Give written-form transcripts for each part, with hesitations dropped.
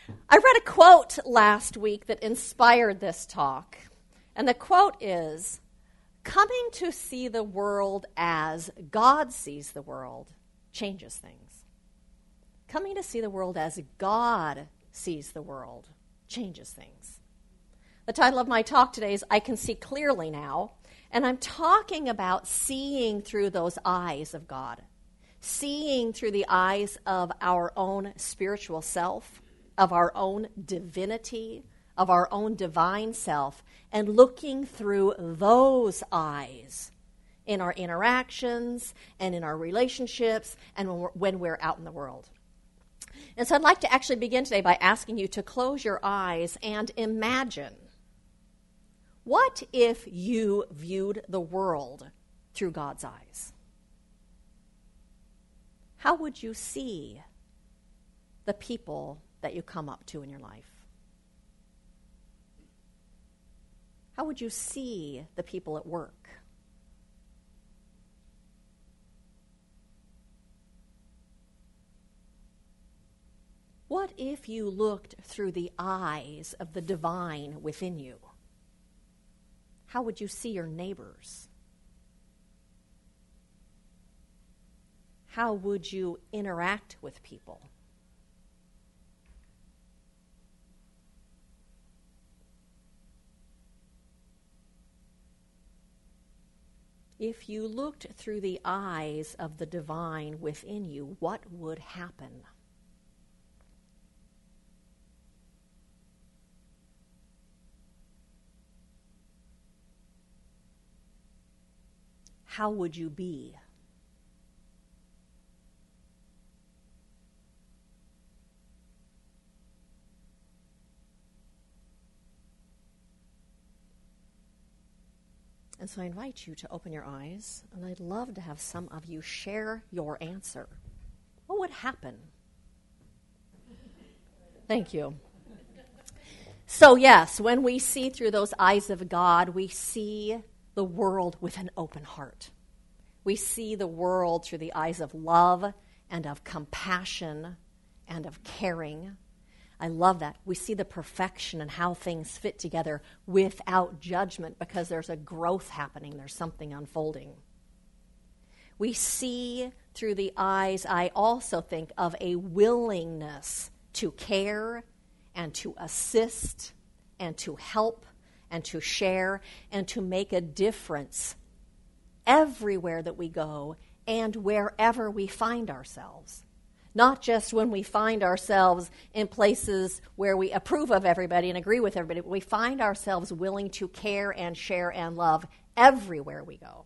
I read a quote last week that inspired this talk, and the quote is, "Coming to see the world as God sees the world changes things." Coming to see the world as God sees the world changes things. The title of my talk today is I Can See Clearly Now, and I'm talking about seeing through those eyes of God, seeing through the eyes of our own spiritual self, of our own divinity, of our own divine self, and looking through those eyes in our interactions and in our relationships and when we're out in the world. And so I'd like to actually begin today by asking you to close your eyes and imagine, what if you viewed the world through God's eyes? How would you see the people that you come up to in your life? How would you see the people at work? What if you looked through the eyes of the divine within you? How would you see your neighbors? How would you interact with people? If you looked through the eyes of the divine within you, what would happen? How would you be? And so I invite you to open your eyes, and I'd love to have some of you share your answer. What would happen? Thank you. So yes, when we see through those eyes of God, we see the world with an open heart. We see the world through the eyes of love and of compassion and of caring. I love that. We see the perfection and how things fit together without judgment because there's a growth happening. There's something unfolding. We see through the eyes, I also think, of a willingness to care and to assist and to help and to share and to make a difference everywhere that we go and wherever we find ourselves. Not just when we find ourselves in places where we approve of everybody and agree with everybody, but we find ourselves willing to care and share and love everywhere we go.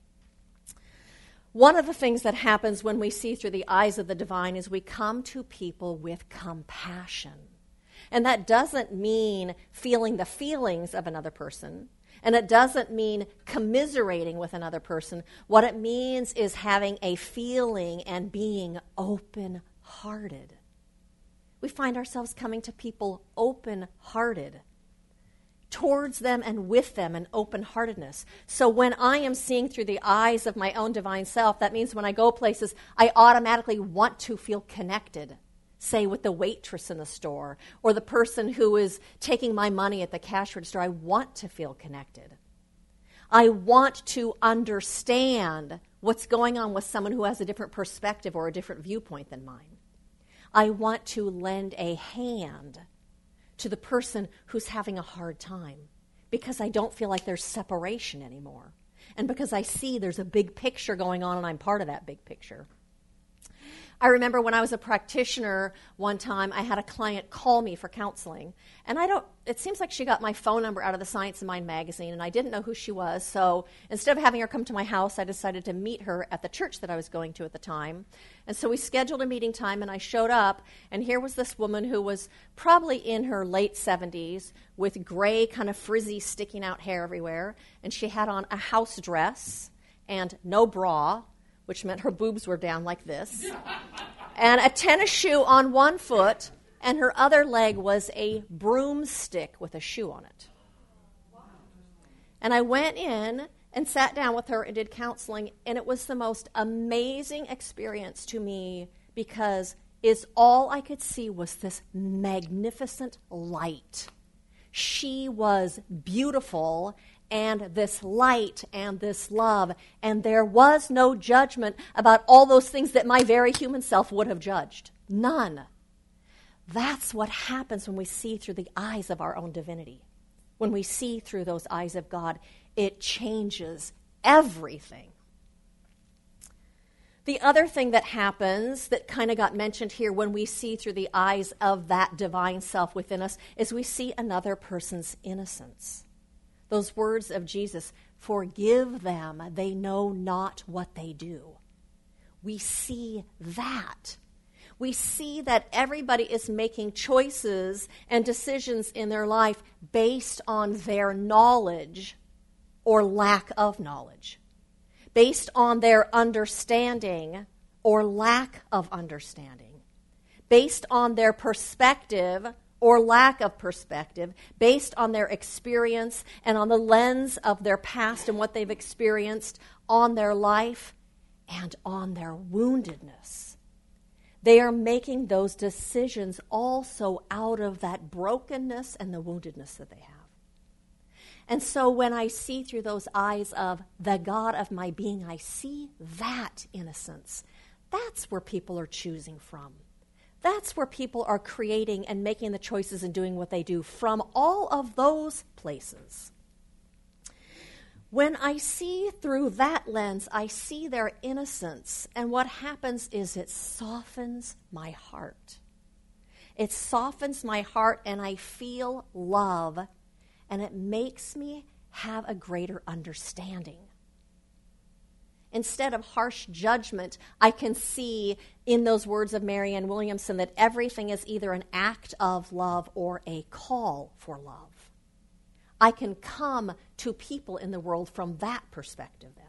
One of the things that happens when we see through the eyes of the divine is we come to people with compassion. And that doesn't mean feeling the feelings of another person. And it doesn't mean commiserating with another person. What it means is having a feeling and being open-hearted. We find ourselves coming to people open-hearted, towards them and with them in open-heartedness. So when I am seeing through the eyes of my own divine self, that means when I go places, I automatically want to feel connected. Say with the waitress in the store or the person who is taking my money at the cash register. I want to feel connected. I want to understand what's going on with someone who has a different perspective or a different viewpoint than mine. I want to lend a hand to the person who's having a hard time because I don't feel like there's separation anymore. And because I see there's a big picture going on and I'm part of that big picture. I remember when I was a practitioner one time, I had a client call me for counseling. And it seems like she got my phone number out of the Science of Mind magazine, and I didn't know who she was. So instead of having her come to my house, I decided to meet her at the church that I was going to at the time. And so we scheduled a meeting time, and I showed up, and here was this woman who was probably in her late 70s with gray kind of frizzy sticking out hair everywhere. And she had on a house dress and no bra, which meant her boobs were down like this, and a tennis shoe on one foot, and her other leg was a broomstick with a shoe on it. And I went in and sat down with her and did counseling, and it was the most amazing experience to me because is all I could see was this magnificent light. She was beautiful, and this light and this love, and there was no judgment about all those things that my very human self would have judged. None. That's what happens when we see through the eyes of our own divinity. When we see through those eyes of God, it changes everything. The other thing that happens that kind of got mentioned here when we see through the eyes of that divine self within us is we see another person's innocence. Those words of Jesus, forgive them, they know not what they do. We see that. We see that everybody is making choices and decisions in their life based on their knowledge or lack of knowledge, based on their understanding or lack of understanding, based on their perspective or lack of perspective, based on their experience and on the lens of their past and what they've experienced on their life and on their woundedness. They are making those decisions also out of that brokenness and the woundedness that they have. And so when I see through those eyes of the God of my being, I see that innocence. That's where people are choosing from. That's where people are creating and making the choices and doing what they do from all of those places. When I see through that lens, I see their innocence, and what happens is it softens my heart. It softens my heart, and I feel love, and it makes me have a greater understanding. Instead of harsh judgment, I can see in those words of Marianne Williamson that everything is either an act of love or a call for love. I can come to people in the world from that perspective then.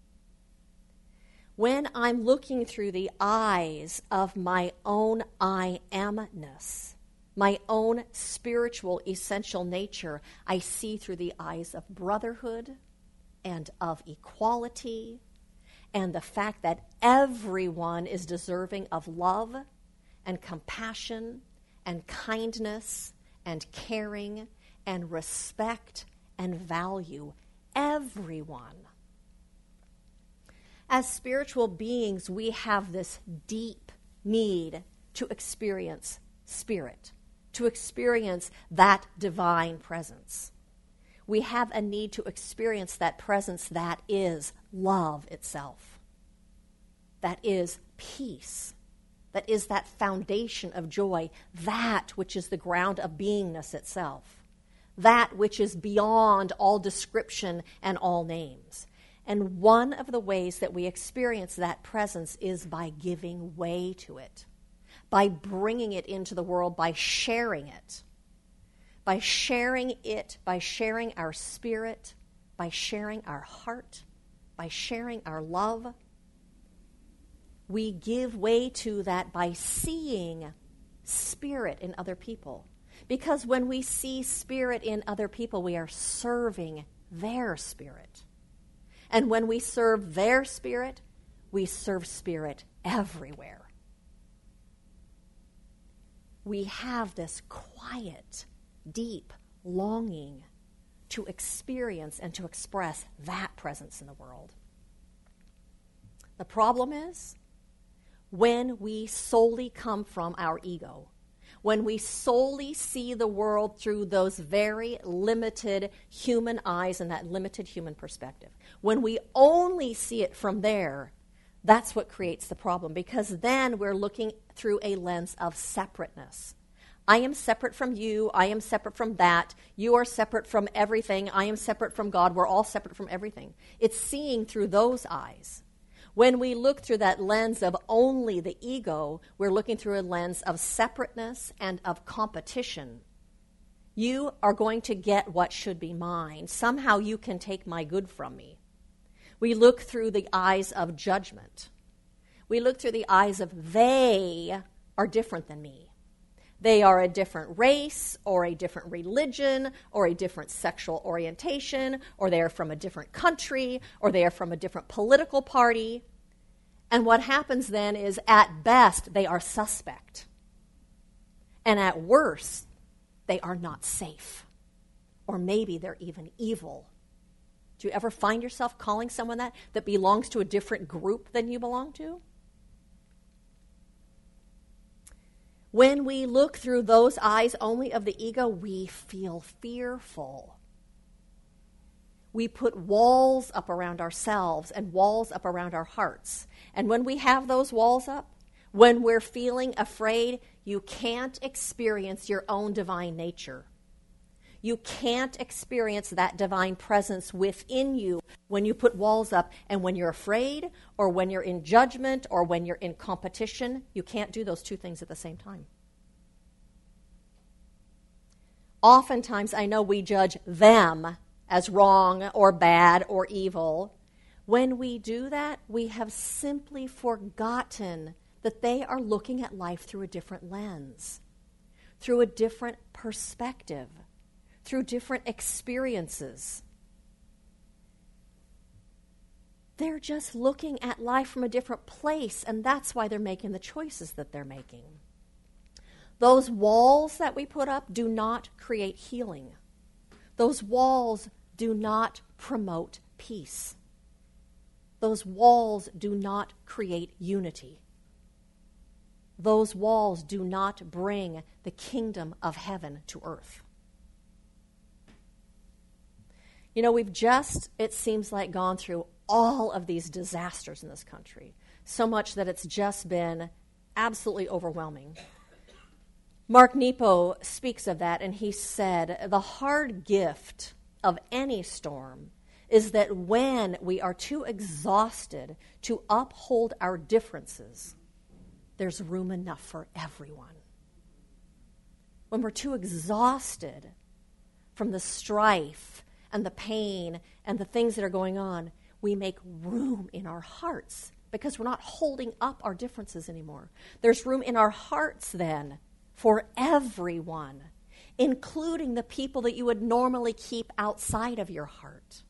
When I'm looking through the eyes of my own I amness, my own spiritual essential nature, I see through the eyes of brotherhood and of equality and the fact that everyone is deserving of love and compassion and kindness and caring and respect and value. Everyone. As spiritual beings, we have this deep need to experience spirit, to experience that divine presence. We have a need to experience that presence that is love itself, that is peace, that is that foundation of joy, that which is the ground of beingness itself, that which is beyond all description and all names. And one of the ways that we experience that presence is by giving way to it, by bringing it into the world, by sharing it. By sharing it, by sharing our spirit, by sharing our heart, by sharing our love. We give way to that by seeing spirit in other people. Because when we see spirit in other people, we are serving their spirit. And when we serve their spirit, we serve spirit everywhere. We have this quiet, deep longing to experience and to express that presence in the world. The problem is when we solely come from our ego, when we solely see the world through those very limited human eyes and that limited human perspective, when we only see it from there, that's what creates the problem, because then we're looking through a lens of separateness. I am separate from you. I am separate from that. You are separate from everything. I am separate from God. We're all separate from everything. It's seeing through those eyes. When we look through that lens of only the ego, we're looking through a lens of separateness and of competition. You are going to get what should be mine. Somehow you can take my good from me. We look through the eyes of judgment. We look through the eyes of they are different than me. They are a different race or a different religion or a different sexual orientation, or they are from a different country, or they are from a different political party. And what happens then is, at best, they are suspect. And at worst, they are not safe. Or maybe they're even evil. Do you ever find yourself calling someone that belongs to a different group than you belong to? When we look through those eyes only of the ego, we feel fearful. We put walls up around ourselves and walls up around our hearts. And when we have those walls up, when we're feeling afraid, you can't experience your own divine nature. You can't experience that divine presence within you when you put walls up. And when you're afraid, or when you're in judgment, or when you're in competition, you can't do those two things at the same time. Oftentimes, I know we judge them as wrong or bad or evil. When we do that, we have simply forgotten that they are looking at life through a different lens, through a different perspective, through different experiences. They're just looking at life from a different place, and that's why they're making the choices that they're making. Those walls that we put up do not create healing. Those walls do not promote peace. Those walls do not create unity. Those walls do not bring the kingdom of heaven to earth. You know, we've just, it seems like, gone through all of these disasters in this country, so much that it's just been absolutely overwhelming. Mark Nepo speaks of that, and he said, the hard gift of any storm is that when we are too exhausted to uphold our differences, there's room enough for everyone. When we're too exhausted from the strife and the pain and the things that are going on, we make room in our hearts because we're not holding up our differences anymore. There's room in our hearts then for everyone, including the people that you would normally keep outside of your heart.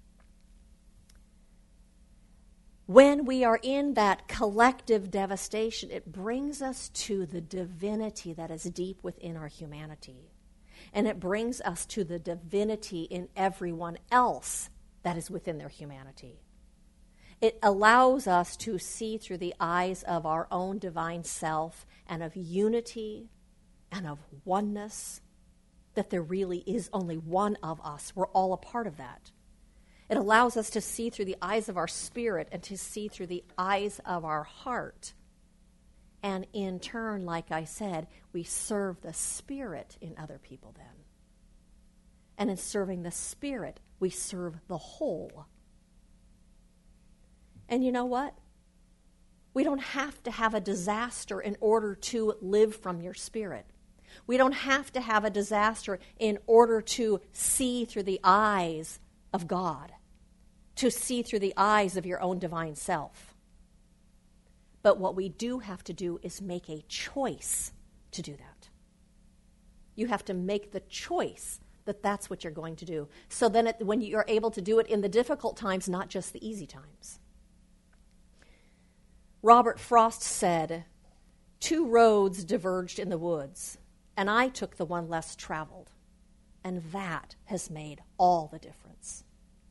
When we are in that collective devastation, it brings us to the divinity that is deep within our humanity. And it brings us to the divinity in everyone else that is within their humanity. It allows us to see through the eyes of our own divine self and of unity and of oneness, that there really is only one of us. We're all a part of that. It allows us to see through the eyes of our spirit and to see through the eyes of our heart. And in turn, like I said, we serve the Spirit in other people then. And in serving the Spirit, we serve the whole. And you know what? We don't have to have a disaster in order to live from your spirit. We don't have to have a disaster in order to see through the eyes of God, to see through the eyes of your own divine self. But what we do have to do is make a choice to do that. You have to make the choice that that's what you're going to do. So then when you're able to do it in the difficult times, not just the easy times. Robert Frost said, 2 roads diverged in the woods, and I took the one less traveled. And that has made all the difference.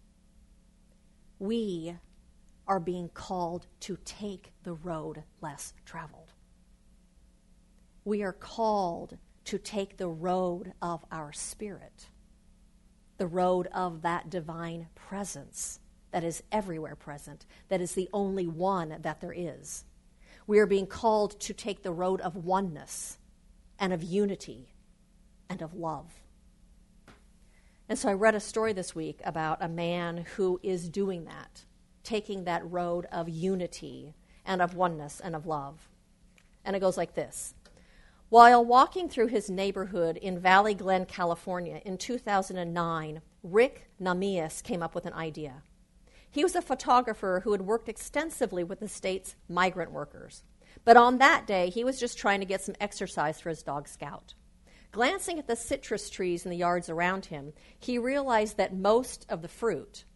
We are being called to take the road less traveled. We are called to take the road of our spirit, the road of that divine presence that is everywhere present, that is the only one that there is. We are being called to take the road of oneness and of unity and of love. And so I read a story this week about a man who is doing that, taking that road of unity and of oneness and of love. And it goes like this. While walking through his neighborhood in Valley Glen, California in 2009, Rick Namias came up with an idea. He was a photographer who had worked extensively with the state's migrant workers. But on that day, he was just trying to get some exercise for his dog Scout. Glancing at the citrus trees in the yards around him, he realized that most of the fruit,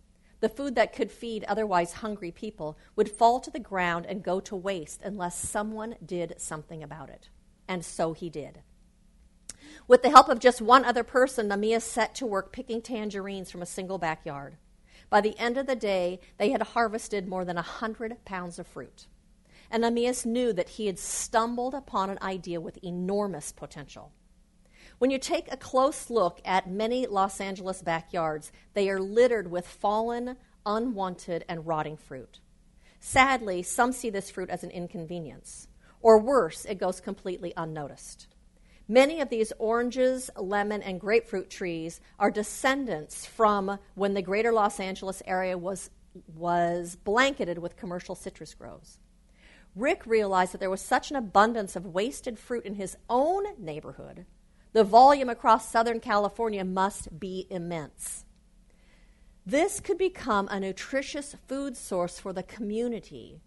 the food that could feed otherwise hungry people, would fall to the ground and go to waste unless someone did something about it. And so he did. With the help of just one other person, Nehemiah set to work picking tangerines from a single backyard. By the end of the day, they had harvested more than 100 pounds of fruit. And Nehemiah knew that he had stumbled upon an idea with enormous potential. When you take a close look at many Los Angeles backyards, they are littered with fallen, unwanted, and rotting fruit. Sadly, some see this fruit as an inconvenience. Or worse, it goes completely unnoticed. Many of these oranges, lemon, and grapefruit trees are descendants from when the greater Los Angeles area was blanketed with commercial citrus groves. Rick realized that there was such an abundance of wasted fruit in his own neighborhood. The volume across Southern California must be immense. This could become a nutritious food source for the community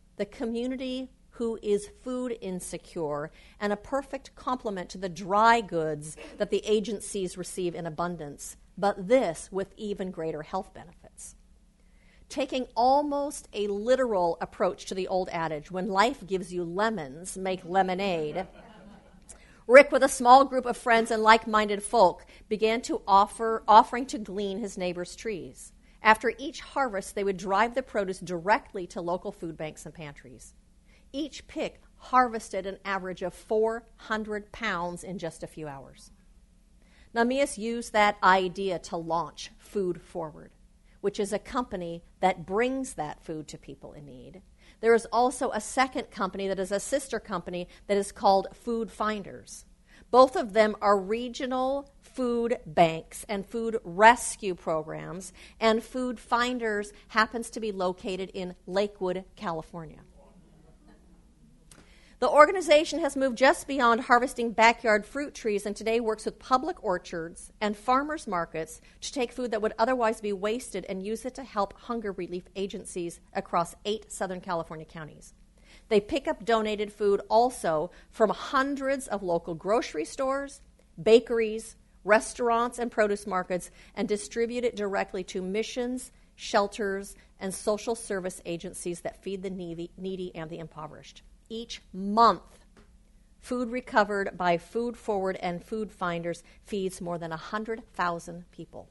who is food insecure, and a perfect complement to the dry goods that the agencies receive in abundance, but this with even greater health benefits. Taking almost a literal approach to the old adage, when life gives you lemons, make lemonade, Rick, with a small group of friends and like-minded folk, began offering to glean his neighbors' trees. After each harvest, they would drive the produce directly to local food banks and pantries. Each pick harvested an average of 400 pounds in just a few hours. Nehemiah used that idea to launch Food Forward, which is a company that brings that food to people in need. There is also a second company that is a sister company that is called Food Finders. Both of them are regional food banks and food rescue programs, and Food Finders happens to be located in Lakewood, California. The organization has moved just beyond harvesting backyard fruit trees and today works with public orchards and farmers markets to take food that would otherwise be wasted and use it to help hunger relief agencies across 8 Southern California counties. They pick up donated food also from hundreds of local grocery stores, bakeries, restaurants, and produce markets and distribute it directly to missions, shelters, and social service agencies that feed the needy and the impoverished. Each month, food recovered by Food Forward and Food Finders feeds more than 100,000 people.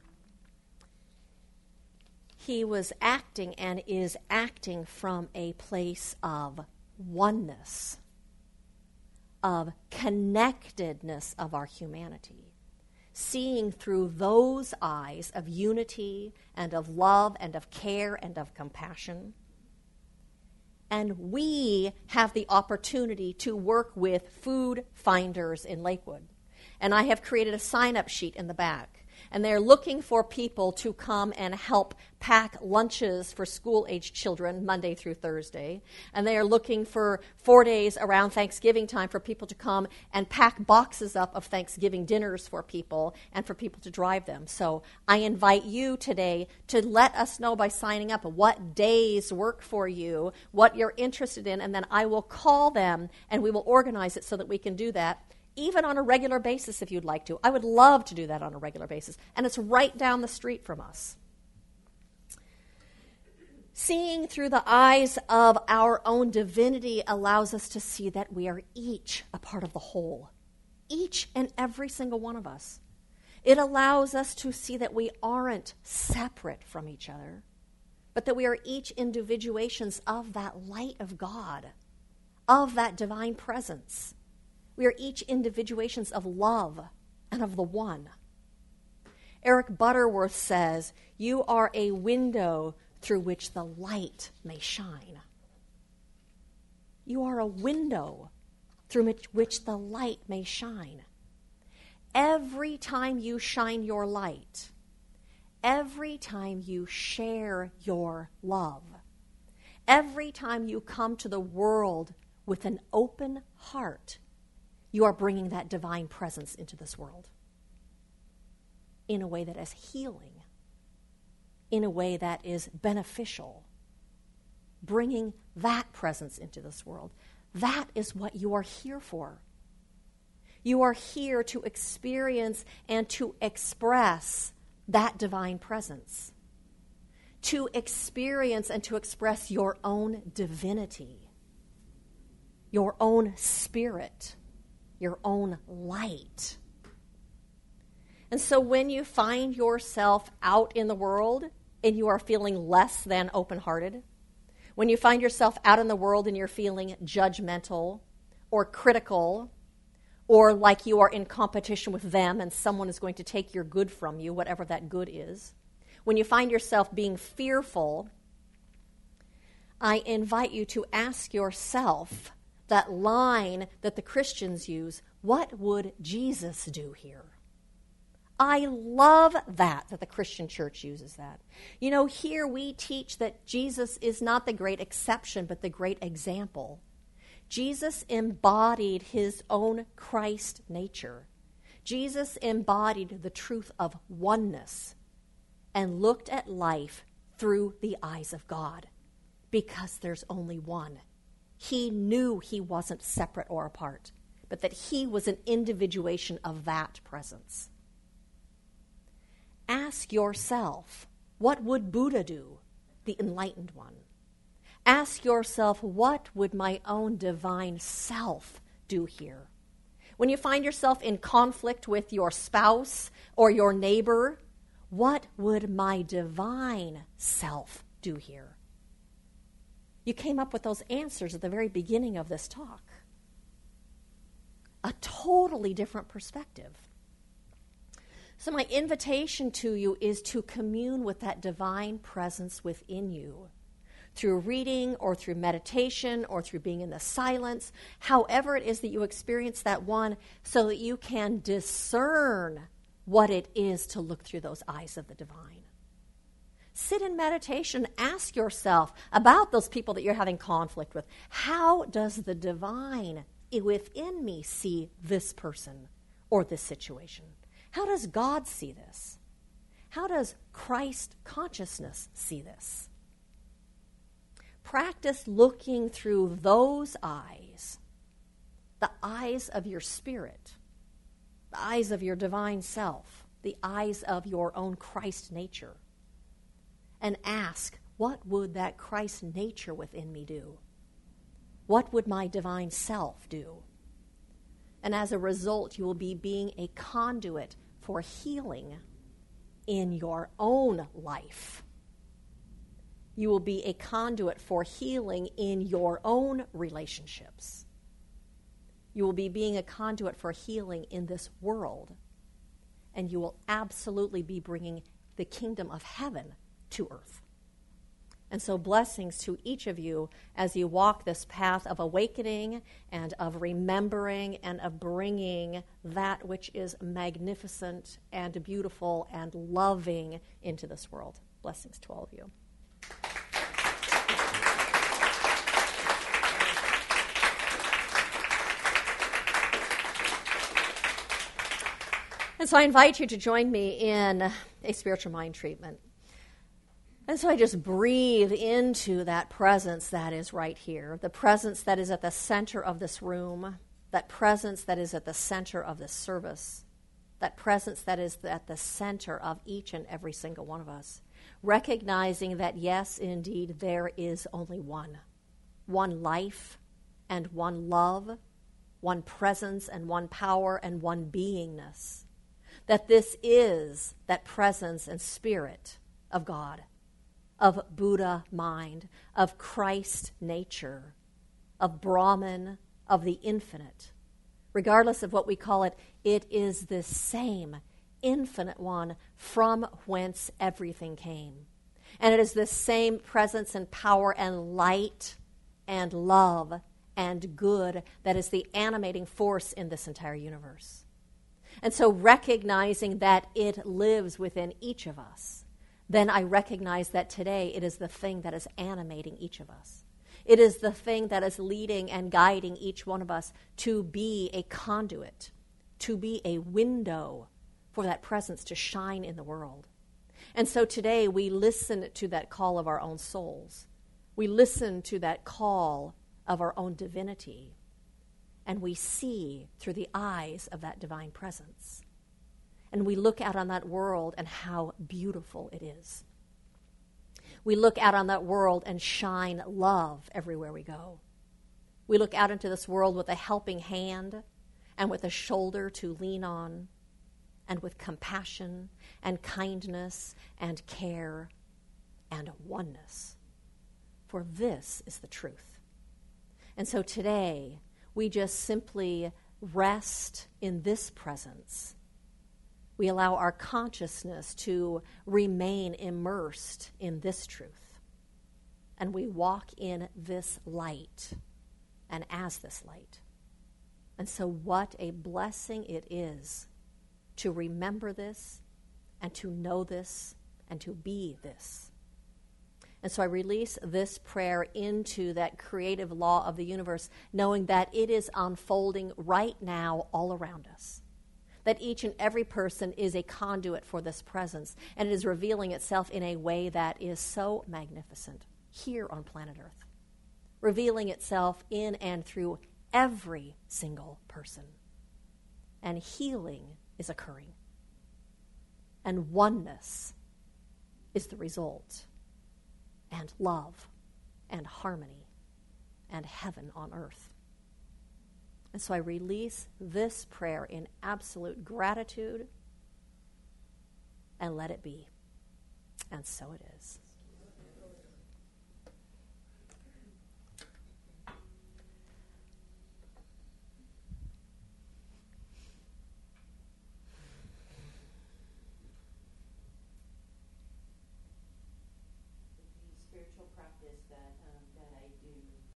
He was acting and is acting from a place of oneness, of connectedness of our humanity, seeing through those eyes of unity and of love and of care and of compassion. And we have the opportunity to work with Food Finders in Lakewood. And I have created a sign-up sheet in the back. And they're looking for people to come and help pack lunches for school-aged children Monday through Thursday. And they are looking for 4 days around Thanksgiving time for people to come and pack boxes up of Thanksgiving dinners for people and for people to drive them. So I invite you today to let us know by signing up what days work for you, what you're interested in, and then I will call them and we will organize it so that we can do that. Even on a regular basis if you'd like to. I would love to do that on a regular basis. And it's right down the street from us. Seeing through the eyes of our own divinity allows us to see that we are each a part of the whole. Each and every single one of us. It allows us to see that we aren't separate from each other, but that we are each individuations of that light of God, of that divine presence. We are each individuations of love and of the one. Eric Butterworth says, "You are a window through which the light may shine." You are a window through which the light may shine. Every time you shine your light, every time you share your love, every time you come to the world with an open heart, you are bringing that divine presence into this world in a way that is healing, in a way that is beneficial, bringing that presence into this world. That is what you are here for. You are here to experience and to express that divine presence. to experience and to express your own divinity, your own spirit, your own light. And so when you find yourself out in the world and you are feeling less than open-hearted, when you find yourself out in the world and you're feeling judgmental or critical, or like you are in competition with them and someone is going to take your good from you, whatever that good is, when you find yourself being fearful, I invite you to ask yourself that line that the Christians use, what would Jesus do here? I love that the Christian church uses that. You know, here we teach that Jesus is not the great exception, but the great example. Jesus embodied his own Christ nature. Jesus embodied the truth of oneness and looked at life through the eyes of God because there's only one. He knew he wasn't separate or apart, but that he was an individuation of that presence. Ask yourself, what would Buddha do, the enlightened one? Ask yourself, what would my own divine self do here? When you find yourself in conflict with your spouse or your neighbor, what would my divine self do here? You came up with those answers at the very beginning of this talk. A totally different perspective. So my invitation to you is to commune with that divine presence within you through reading or through meditation or through being in the silence, however it is that you experience that one, so that you can discern what it is to look through those eyes of the divine. Sit in meditation, ask yourself about those people that you're having conflict with. How does the divine within me see this person or this situation? How does God see this? How does Christ consciousness see this? Practice looking through those eyes, the eyes of your spirit, the eyes of your divine self, the eyes of your own Christ nature, and ask, what would that Christ nature within me do? What would my divine self do? And as a result, you will be being a conduit for healing in your own life. You will be a conduit for healing in your own relationships. You will be being a conduit for healing in this world. And you will absolutely be bringing the kingdom of heaven to earth. And so blessings to each of you as you walk this path of awakening and of remembering and of bringing that which is magnificent and beautiful and loving into this world. Blessings to all of you. And so I invite you to join me in a spiritual mind treatment. And so I just breathe into that presence that is right here, the presence that is at the center of this room, that presence that is at the center of this service, that presence that is at the center of each and every single one of us, recognizing that, yes, indeed, there is only one life and one love, one presence and one power and one beingness, that this is that presence and spirit of God, of Buddha mind, of Christ nature, of Brahman, of the infinite. Regardless of what we call it, it is the same infinite one from whence everything came. And it is the same presence and power and light and love and good that is the animating force in this entire universe. And so recognizing that it lives within each of us, then I recognize that today it is the thing that is animating each of us. It is the thing that is leading and guiding each one of us to be a conduit, to be a window for that presence to shine in the world. And so today we listen to that call of our own souls. We listen to that call of our own divinity. And we see through the eyes of that divine presence. And we look out on that world and how beautiful it is. We look out on that world and shine love everywhere we go. We look out into this world with a helping hand and with a shoulder to lean on, and with compassion and kindness and care and oneness. For this is the truth. And so today, we just simply rest in this presence. We allow our consciousness to remain immersed in this truth. And we walk in this light and as this light. And so what a blessing it is to remember this and to know this and to be this. And so I release this prayer into that creative law of the universe, knowing that it is unfolding right now all around us. That each and every person is a conduit for this presence, and it is revealing itself in a way that is so magnificent here on planet Earth, revealing itself in and through every single person. And healing is occurring. And oneness is the result. And love and harmony and heaven on earth. And so I release this prayer in absolute gratitude and let it be. And so it is.